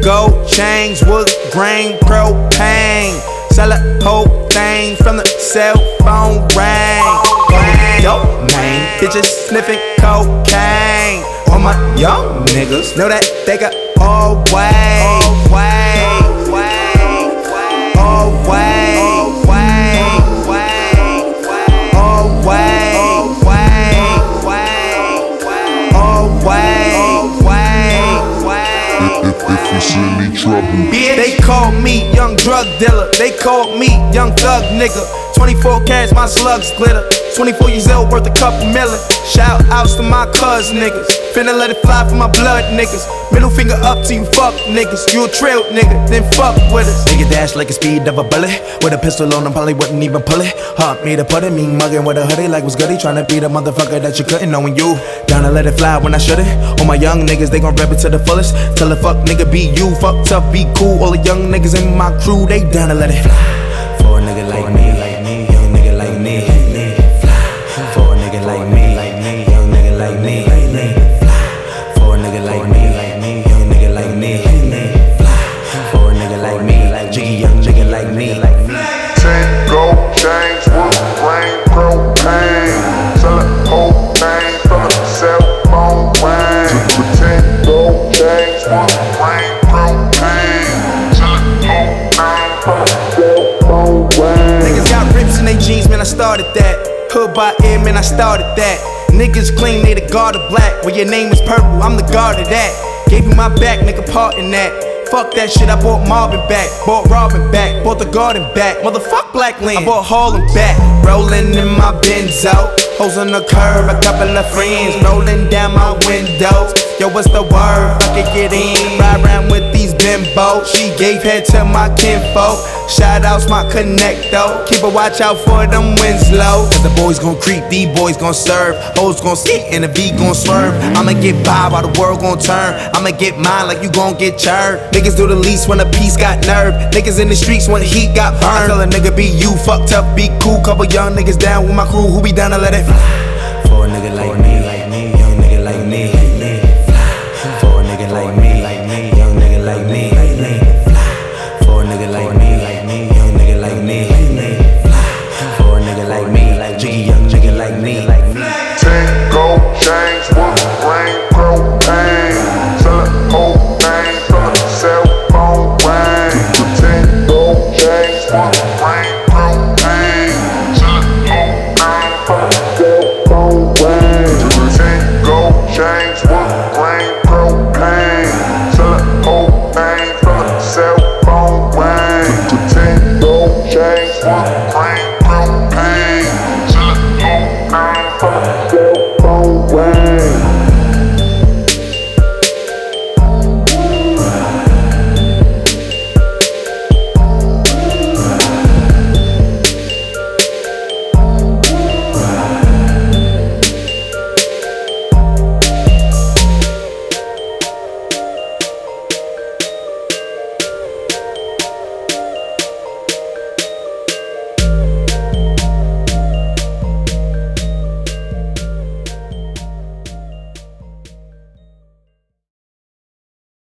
gold chains, wood grain, propane. Sell a whole thing from the cell phone ring. Dope man, bitches sniffing cocaine. All my young niggas know that they got all way, all way, all way, all way, all way. If you see me trouble, They call me young drug dealer. They call me young thug nigga. 24 carats, my slugs glitter. 24 years old, worth a couple million. Shout outs to my cuz niggas. Finna let it fly for my blood niggas. Middle finger up to you fuck niggas. You a trail nigga, then fuck with us. Nigga dash like the speed of a bullet. With a pistol on him, probably wouldn't even pull it. Hop me to put it, me muggin' with a hoodie like was goody. Tryna be the motherfucker that you couldn't know when you down to let it fly when I shouldn't. All my young niggas, they gon' rap it to the fullest. Tell a fuck nigga be you, fuck tough, be cool. All the young niggas in my crew, they down to let it fly. For a nigga like me, young nigga like me. For a nigga like me, young nigga like me. For a nigga like me, young nigga like me. For a nigga like me, jiggy young nigga like me. 10 gold chains, wood grain, propane. Sell a whole thing from the cell phone ring. 10 gold chains, wood grain, propane. Sell a whole thing from the cell phone ring. Niggas got rips in they jeans, man, I started that. Hood by ear, man, I started that. Niggas claim they the guard of black. Well, your name is purple, I'm the guard of that. Gave you my back, nigga, part in that. Fuck that shit, I bought Marvin back. Bought Robin back, bought the garden back. Motherfuck Blackland, I bought Harlem back. Rolling in my Benzo, hoes on the curb, a couple of friends rolling down my windows. Yo, what's the word? Fuck it, get in. Ride around with these bimbos. She gave head to my kinfolk. Shout outs my connect though. Keep a watch out for them Winslow. Cause the boys gon' creep, these boys gon' serve. Hoes gon' skate and the V gon' swerve. I'ma get by while the world gon' turn. I'ma get mine like you gon' get churned. Niggas do the least when a piece got nerve. Niggas in the streets when the heat got burned. I tell a nigga be you, fucked up, be cool. Couple young niggas down with my crew who be down to let it fly. For a nigga like me.